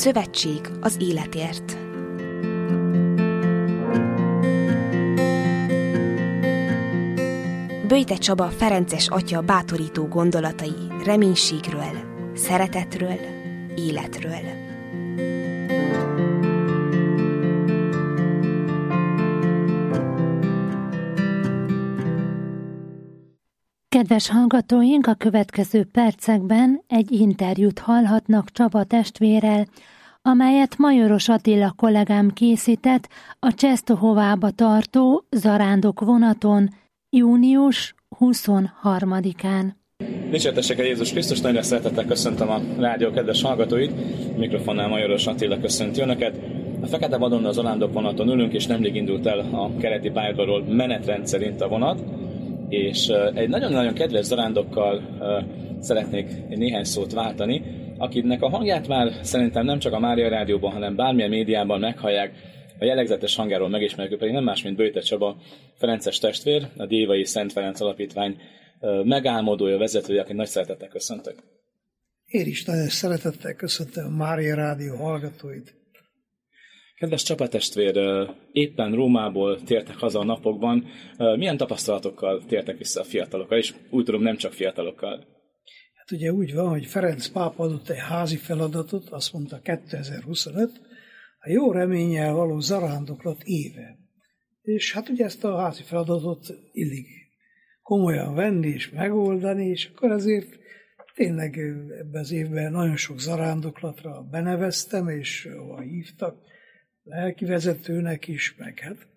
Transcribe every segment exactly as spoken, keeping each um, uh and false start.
Szövetség az életért. Böjte Csaba ferences atya bátorító gondolatai reménységről, szeretetről, életről. Kedves hallgatóink, a következő percekben egy interjút hallhatnak Csaba testvérrel, amelyet Majoros Attila kollégám készített a Czestochovába tartó zarándok vonaton június huszonharmadikán. Dicsértessék a Jézus Krisztus, nagyon szeretettel köszöntöm a rádió kedves hallgatóit, mikrofonnál Majoros Attila köszönti önöket. A Fekete Vadon az zarándok vonaton ülünk, és nemrég indult el a keleti pályaudvarról menetrend szerint a vonat, és egy nagyon-nagyon kedves zarándokkal szeretnék néhány szót váltani, akinek a hangját már szerintem nem csak a Mária Rádióban, hanem bármilyen médiában meghallják, a jellegzetes hangjáról megismerjük, pedig nem más, mint Böjte Csaba ferences testvér, a Dévai Szent Ferenc Alapítvány megálmodója, vezetője, akit nagy szeretettel köszöntök. Én is nagyon szeretettel köszöntöm a Mária Rádió hallgatóit. Kedves Csaba testvér, éppen Rómából tértek haza a napokban. Milyen tapasztalatokkal tértek vissza a fiatalokkal, és úgy tudom, nem csak fiatalokkal? Hát ugye úgy van, hogy Ferenc pápa adott egy házi feladatot, azt mondta kétezer-huszonöt, a jó reménnyel való zarándoklat éve. És hát ugye ezt a házi feladatot illik komolyan venni és megoldani, és akkor azért tényleg ebben az évben nagyon sok zarándoklatra beneveztem, és ahol hívtak, lelkivezetőnek is, meg hát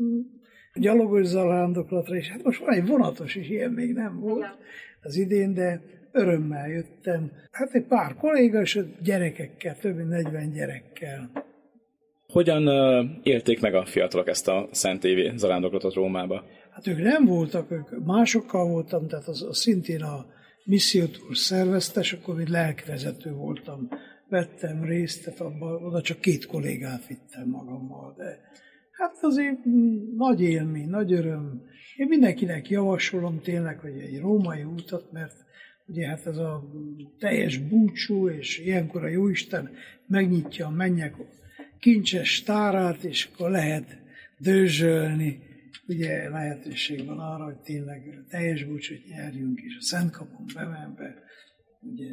gyalogos zarándoklatra, és hát most van egy vonatos is, ilyen még nem volt az idén, de örömmel jöttem. Hát egy pár kolléga, és gyerekekkel, több mint negyven gyerekkel. Hogyan uh, élték meg a fiatalok ezt a Szent Évi zarándoklatot Rómába? Hát ők nem voltak, ők másokkal voltam, tehát az, az szintén a missziótúr szervezte, és akkor mint lelkivezető voltam. Vettem részt, tehát abban, oda csak két kollégát vittem magammal, de hát azért nagy élmény, nagy öröm. Én mindenkinek javasolom tényleg, hogy egy római útat, mert ugye hát ez a teljes búcsú, és ilyenkor a Jóisten megnyitja a mennyek kincses tárát, és akkor lehet dőzsölni. Ugye lehetőség van arra, hogy tényleg teljes búcsút nyerjünk, és a Szentkapun bemenve, ugye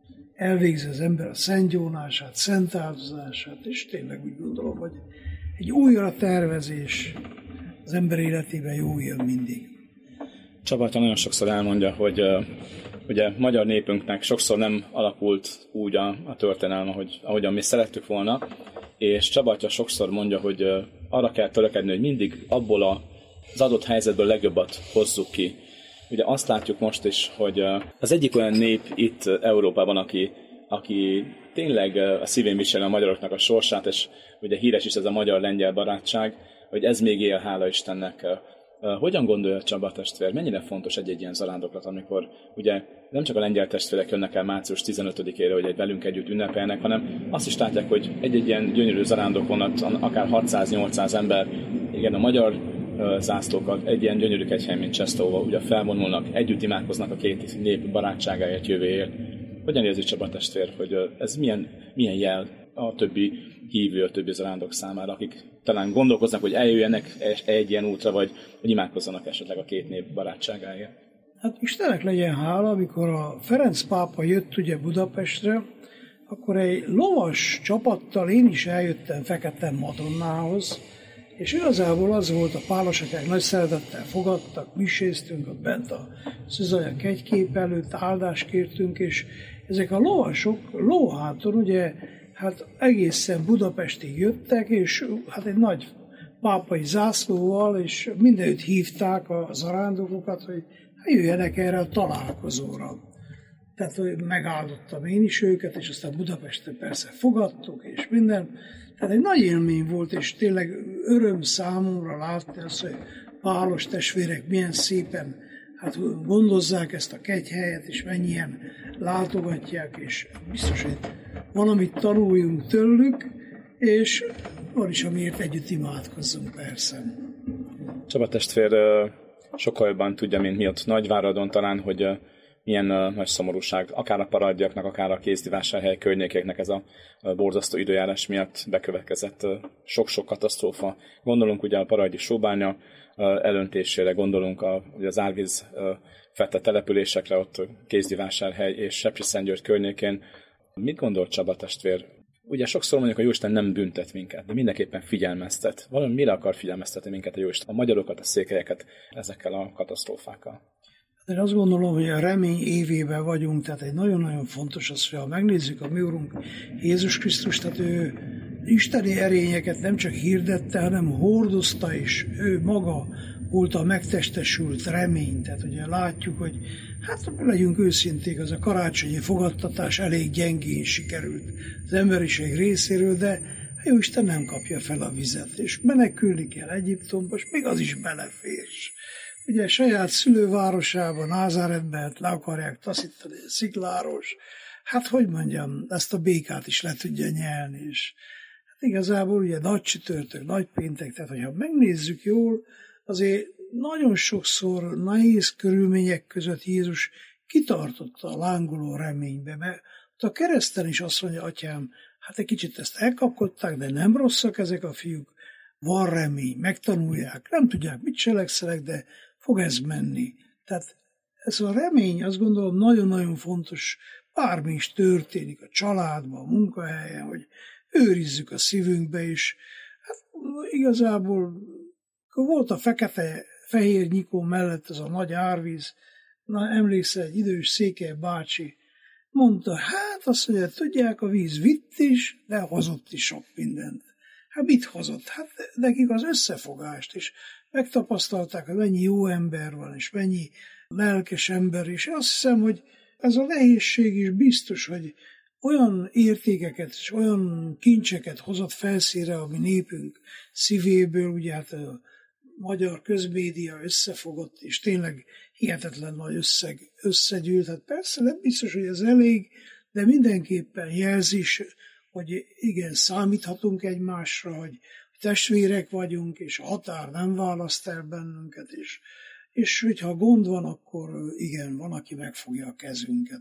elvégzi az ember a szentgyónását, szent áldozását, és tényleg úgy gondolom, hogy egy újra tervezés az ember életében jó jön mindig. Csaba nagyon sokszor elmondja, hogy uh, ugye magyar népünknek sokszor nem alakult úgy a, a történelme, hogy, ahogyan mi szerettük volna, és Csaba atya sokszor mondja, hogy uh, arra kell törekedni, hogy mindig abból a, az adott helyzetből legjobbat hozzuk ki. Ugye azt látjuk most is, hogy az egyik olyan nép itt Európában, aki, aki tényleg a szívén viseli a magyaroknak a sorsát, és ugye híres is ez a magyar-lengyel barátság, hogy ez még él, hála Istennek. Hogyan gondolja Csaba testvér, mennyire fontos egy-egy ilyen zarándoklat, amikor ugye nem csak a lengyel testvérek jönnek el március tizenötödikére, hogy egy velünk együtt ünnepelnek, hanem azt is látják, hogy egy-egy ilyen gyönyörű zarándokvonat, akár hatszáz-nyolcszáz ember, igen, a magyar zászlókat egy ilyen gyönyörű kegyhely, mint Czestochova, ugye felvonulnak, együtt imádkoznak a két nép barátságáért, jövőért. Hogyan érzi Csaba testvér, hogy ez milyen, milyen jel a többi hívő, a többi zarándok számára, akik talán gondolkoznak, hogy eljöjjenek egy ilyen útra, vagy hogy imádkozzanak esetleg a két nép barátságáért? Hát Istennek legyen hála, amikor a Ferenc pápa jött ugye Budapestre, akkor egy lovas csapattal én is eljöttem Fekete Madonnához, és igazából az volt, a pálosatyák nagy szeretettel fogadtak, miséztünk ott bent a Szűzanya kegykép előtt, áldást kértünk, és ezek a lovasok lóháton ugye hát egészen Budapestig jöttek, és hát egy nagy pápai zászlóval, és mindenütt hívták a zarándokokat, hogy hát jöjjenek erre a találkozóra. Tehát, hogy megáldottam én is őket, és aztán Budapesten persze fogadtuk, és minden. Tehát egy nagy élmény volt, és tényleg öröm számomra látni azt, hogy pálos testvérek milyen szépen hát gondozzák ezt a kegyhelyet, és mennyien látogatják, és biztos, hogy valamit tanuljunk tőlük, és van is, amiért együtt imádkozzunk persze. Csaba testvér sokkal jobban tudja, mint mi ott Nagyváradon talán, hogy milyen uh, nagy szomorúság, akár a Paradjaknak, akár a Kézdivásárhely környékéknek ez a uh, borzasztó időjárás miatt bekövetkezett uh, sok-sok katasztrófa. Gondolunk ugye a Paradji sóbánya uh, elöntésére, gondolunk a, ugye az árvíz uh, fette településekre, ott Kézdivásárhely és Sepsiszentgyörgy környékén. Mit gondol Csaba testvér? Ugye sokszor mondjuk, a Jóisten nem büntet minket, de mindenképpen figyelmeztet. Valami mire akar figyelmeztetni minket a Jóisten? A magyarokat, a székelyeket ezekkel a katasztrófákkal. Én azt gondolom, hogy a remény évében vagyunk, tehát egy nagyon-nagyon fontos az, hogy ha megnézzük a mi Urunk Jézus Krisztus, tehát ő isteni erényeket nem csak hirdette, hanem hordozta, és ő maga volt a megtestesült remény. Tehát ugye látjuk, hogy hát legyünk őszinték, az a karácsonyi fogadtatás elég gyengén sikerült az emberiség részéről, de jó Isten nem kapja fel a vizet, és menekülni kell Egyiptomba, és még az is belefér. Ugye saját szülővárosában, Názáretben le akarják taszítani a szikláros. Hát, hogy mondjam, ezt a békát is le tudja nyelni. És hát igazából ugye nagy csütörtök, nagy péntek, tehát hogyha megnézzük jól, azért nagyon sokszor nehéz körülmények között Jézus kitartotta a lángoló reménybe, mert a kereszten is azt mondja, atyám, hát egy kicsit ezt elkapkodták, de nem rosszak ezek a fiúk, van remény, megtanulják, nem tudják, mit cselekszenek, de fog ez menni. Tehát ez a remény, azt gondolom, nagyon-nagyon fontos, bármi is történik a családban, a munkahelyen, hogy őrizzük a szívünkbe is. Hát igazából volt a fekete-fehér nyikó mellett ez a nagy árvíz, na emlékszel, egy idős Székely bácsi mondta, hát azt mondja, tudják, a víz vitt is, de hozott is sok mindent. Hát mit hozott? Hát nekik az összefogást, és megtapasztalták, hogy mennyi jó ember van, és mennyi lelkes ember, és azt hiszem, hogy ez a nehézség is biztos, hogy olyan értékeket és olyan kincseket hozott felszínre a mi népünk szívéből, ugye hát a magyar közmédia összefogott, és tényleg hihetetlen nagy összeg összegyűlt. Hát persze nem biztos, hogy ez elég, de mindenképpen jelzés, hogy igen, számíthatunk egymásra, hogy testvérek vagyunk, és a határ nem választ el bennünket, és, és hogyha gond van, akkor igen, van, aki megfogja a kezünket.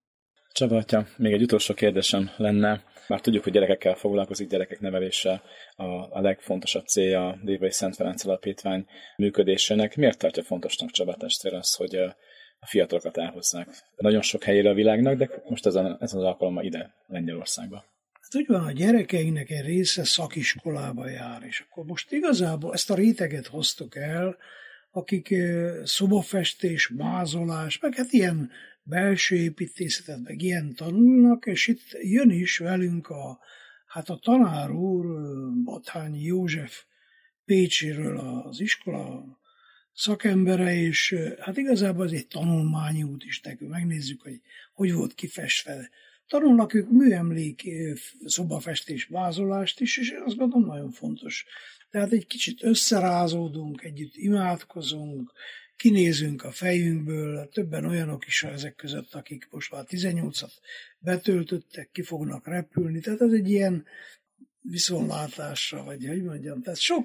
Csaba atya, még egy utolsó kérdésem lenne. Már tudjuk, hogy gyerekekkel foglalkozik, gyerekek nevelése a, a legfontosabb célja a Dévai Szent Ferenc Alapítvány működésének. Miért tartja fontosnak Csaba testvér az, hogy a fiatalokat elhozzák nagyon sok helyére a világnak, de most ezen, ezen az alkalommal ide Lengyelországba? Hát úgy van, a gyerekeinknek egy része szakiskolába jár, és akkor most igazából ezt a réteget hoztuk el, akik szobafestés, mázolás, meg hát ilyen belső építészetet, meg ilyen tanulnak, és itt jön is velünk a, hát a tanár úr, Battányi József Pécséről az iskola szakembere, és hát igazából ez egy tanulmányi út is nekünk. Megnézzük, hogy hogy volt kifestve. Tanulnak ők műemlék, szobafestés, mázolást is, és azt gondolom nagyon fontos. Tehát egy kicsit összerázódunk, együtt imádkozunk, kinézünk a fejünkből, többen olyanok is ezek között, akik most már tizennyolcat betöltöttek, ki fognak repülni, tehát ez egy ilyen viszontlátásra, vagy hogy mondjam, tehát sok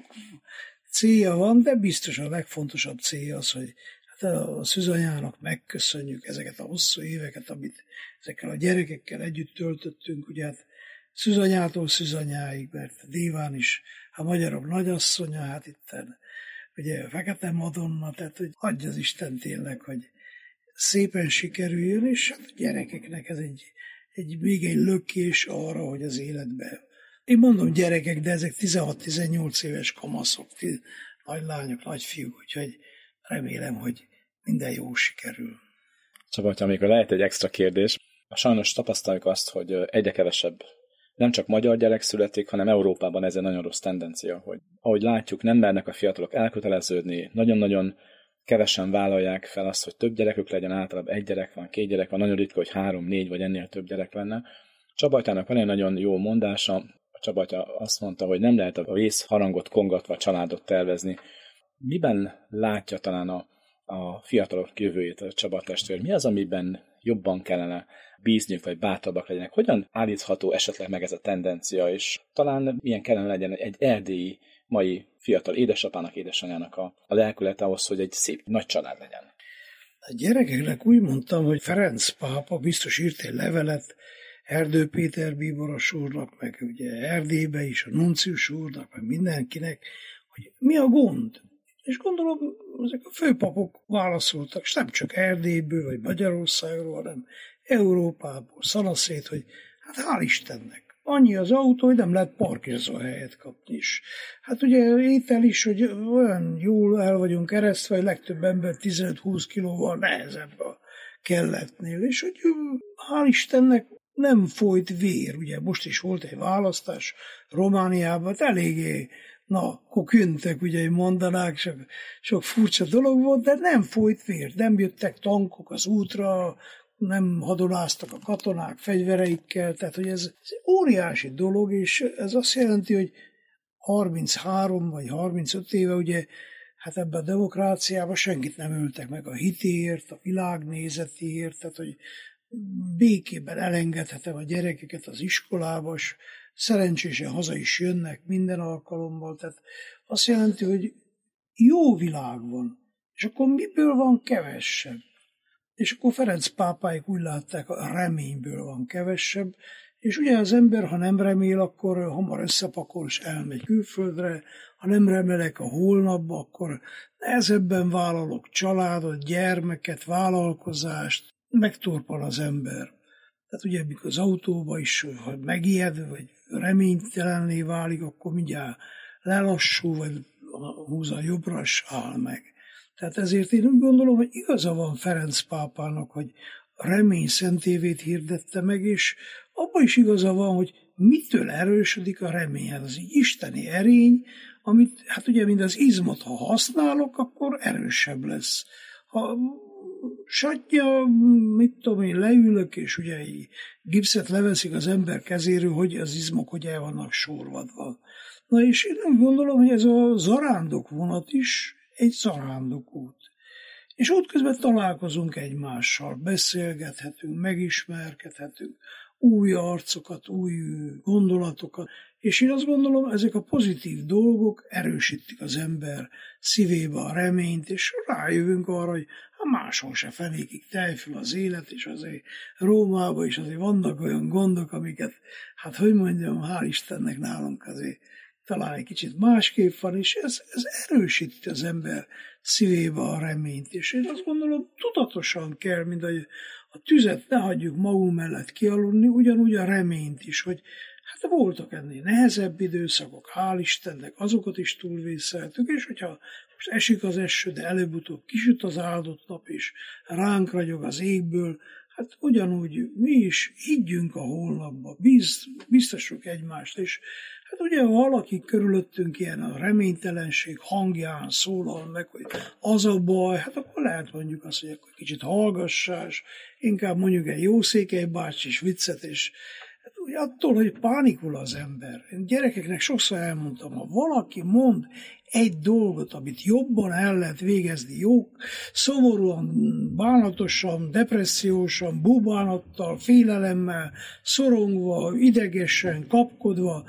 célja van, de biztos a legfontosabb célja az, hogy hát a szűzanyának megköszönjük ezeket a hosszú éveket, amit ezekkel a gyerekekkel együtt töltöttünk, ugye hát szűzanyától szűzanyáig, mert Déván is a magyarok nagyasszonya, hát itten ugye a Fekete Madonna, tehát hogy adja az Isten tényleg, hogy szépen sikerüljön, és hát a gyerekeknek ez egy, egy még egy lökés arra, hogy az életben. Én mondom gyerekek, de ezek tizenhat-tizennyolc éves kamaszok, nagy lányok, nagy fiúk, úgyhogy remélem, hogy minden jó sikerül. Csaba, amikor lehet egy extra kérdés, sajnos tapasztaljuk azt, hogy egyre kevesebb nem csak magyar gyerek születik, hanem Európában ez egy nagyon rossz tendencia, hogy ahogy látjuk, nem mernek a fiatalok elköteleződni, nagyon-nagyon kevesen vállalják fel azt, hogy több gyerekük legyen, általában egy gyerek van, két gyerek van, nagyon ritka, hogy három, négy vagy ennél több gyerek lenne. Csaba atyának van egy nagyon jó mondása, a Csaba atya azt mondta, hogy nem lehet a vészharangot kongatva családot tervezni. Miben látja talán a, a fiatalok jövőjét a Csaba testvér? Mi az, amiben jobban kellene bízniuk, vagy bátrabbak legyenek? Hogyan állítható esetleg meg ez a tendencia, és talán milyen kellene legyen egy erdélyi mai fiatal édesapának, édesanyának a, a lelkület ahhoz, hogy egy szép nagy család legyen? A gyerekeknek úgy mondtam, hogy Ferenc pápa biztos írt egy levelet Erdő Péter bíboros úrnak, meg ugye Erdélybe is, a nuncius úrnak, meg mindenkinek, hogy mi a gond. És gondolom, ezek a főpapok válaszoltak, és nem csak Erdélyből, vagy Magyarországról, hanem Európából, szanaszét, hogy hát hál' Istennek, annyi az autó, hogy nem lehet parkérzó helyet kapni is. Hát ugye étel is, hogy olyan jól el vagyunk eresztve, hogy legtöbb ember tizenöt-húsz kilóval nehezebb a kelletnél, és hogy hál' Istennek nem folyt vér. Ugye most is volt egy választás Romániában, eléggé, na, koküntek, ugye mondanák, sok, sok furcsa dolog volt, de nem folyt vér, nem jöttek tankok az útra, nem hadonáztak a katonák fegyvereikkel, tehát hogy ez, ez óriási dolog, és ez azt jelenti, hogy harminchárom vagy harmincöt éve, ugye, hát ebben a demokráciában senkit nem öltek meg a hitéért, a világnézetéért, tehát hogy békében elengedhetem a gyerekeket az iskolába, és szerencsésen haza is jönnek minden alkalommal, tehát azt jelenti, hogy jó világ van, és akkor miből van kevesebb? És akkor Ferenc pápáik úgy látták, a reményből van kevesebb, és ugye az ember, ha nem remél, akkor hamar összepakol, és elmegy külföldre, ha nem remélek a holnapba, akkor nehezebben vállalok családot, gyermeket, vállalkozást, megtorpal az ember. Tehát ugye, mikor az autóba is, ha megijed, vagy reménytelenné válik, akkor mindjárt lelassul, vagy húz a jobbra, és áll meg. Tehát ezért én úgy gondolom, hogy igaza van Ferenc pápának, hogy a remény szentévét hirdette meg, és abban is igaza van, hogy mitől erősödik a remény. Hát az egy isteni erény, amit, hát ugye, mint az izmot, ha használok, akkor erősebb lesz. Ha satja, mit tudom én, leülök, és ugye egy gipszet leveszik az ember kezéről, hogy az izmok hogy el vannak sorvadva. Na és én úgy gondolom, hogy ez a zarándok vonat is egy zarándokút. És útközben találkozunk egymással, beszélgethetünk, megismerkedhetünk, új arcokat, új gondolatokat, és én azt gondolom, ezek a pozitív dolgok erősítik az ember szívébe a reményt, és rájövünk arra, hogy ha máshol se fenékig tejfül az élet, és azért Rómában is azért vannak olyan gondok, amiket, hát hogy mondjam, hál' Istennek nálunk azért talán egy kicsit másképp van, és ez, ez erősíti az ember szívébe a reményt. És én azt gondolom, tudatosan kell, mint hogy a tüzet ne hagyjuk magunk mellett kialudni, ugyanúgy a reményt is, hogy hát voltak ennél nehezebb időszakok, hál' Istennek, azokat is túlvészeltük, és hogyha most esik az eső, de előbb-utóbb kisüt az áldott nap, és ránk ragyog az égből, hát ugyanúgy mi is higgyünk a holnapba, bíz, biztosuk egymást, és hát ugye, ha valaki körülöttünk ilyen a reménytelenség hangján szólal meg, hogy az a baj, hát akkor lehet mondjuk azt, hogy akkor kicsit hallgassás, inkább mondjuk egy jó Székely bácsis viccet, és hát ugye attól, hogy pánikul az ember. Én gyerekeknek sokszor elmondtam, ha valaki mond egy dolgot, amit jobban el lehet végezni, jó, szomorúan, bánatosan, depressziósan, búbánattal, félelemmel, szorongva, idegesen, kapkodva,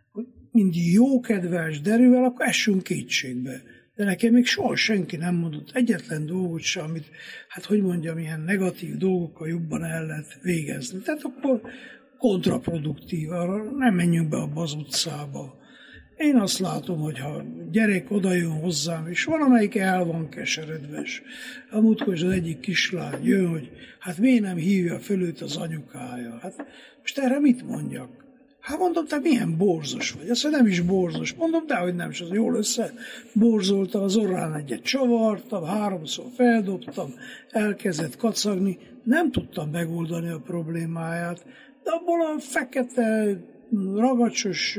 mindig jókedves, derűvel, akkor essünk kétségbe. De nekem még soha senki nem mondott egyetlen dolgot sem, amit, hát hogy mondjam, ilyen negatív dolgokkal jobban el lehet végezni. Tehát akkor kontraproduktív, arra nem menjünk be abba az utcába. Én azt látom, hogy ha gyerek odajön hozzám, és valamelyik el van keseredve, és a múltkor az egyik kislány jön, hogy hát miért nem hívja föl őt az anyukája. Hát most erre mit mondjak? Hát mondom, te milyen borzos vagy. Azt mondja, nem is borzos. Mondom, dehogy nem, és az jól összeborzoltam, az orrán egyet csavartam, háromszor feldobtam, elkezdett kacagni. Nem tudtam megoldani a problémáját, de abból a fekete, ragacsos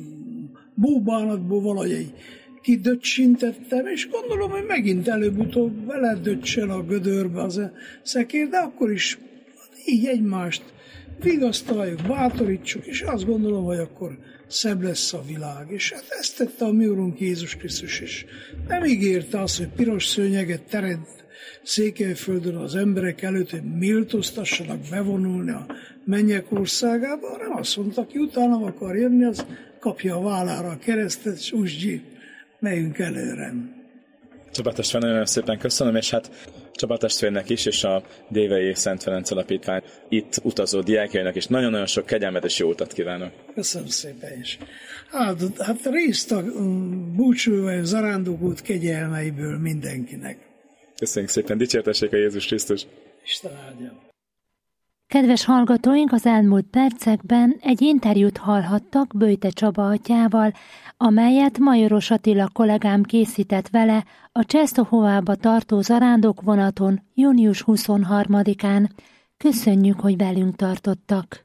búbánatból valahogy egy kidöccsintettem, és gondolom, hogy megint előbb-utóbb beledöccsen a gödörbe az a szekér, de akkor is így egymást vigasztaljuk, bátorítsuk, és azt gondolom, hogy akkor szebb lesz a világ. És hát ezt tette a mi Urunk Jézus Krisztus is. Nem ígérte azt, hogy piros szőnyeget teremt Székelyföldön az emberek előtt, hogy méltóztassanak bevonulni a mennyek országába, hanem azt mondta, ki utána akar jönni, az kapja a vállára a keresztet, és úsgyi, megyünk előre. Csaba testvér, nagyon szépen köszönöm, és hát Csaba testvérnek is, és a Dévei Szent Ferenc Alapítvány itt utazó diákjainak is nagyon-nagyon sok kegyelmet és jó utat kívánok. Köszönöm szépen is. Hát, hát részt a búcsúvai zarándokút kegyelmeiből mindenkinek. Köszönjük szépen, dicsértessék a Jézus Krisztus. Isten áldja. Kedves hallgatóink, az elmúlt percekben egy interjút hallhattak Böjte Csaba atyával, amelyet Majoros Attila kollégám készített vele a Czestochovába tartó zarándokvonaton június huszonharmadikán. Köszönjük, hogy velünk tartottak!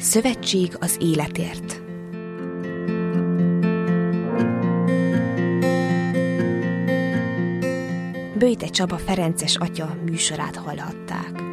Szövetség az életért. Böjte Csaba ferences atya műsorát hallhatták.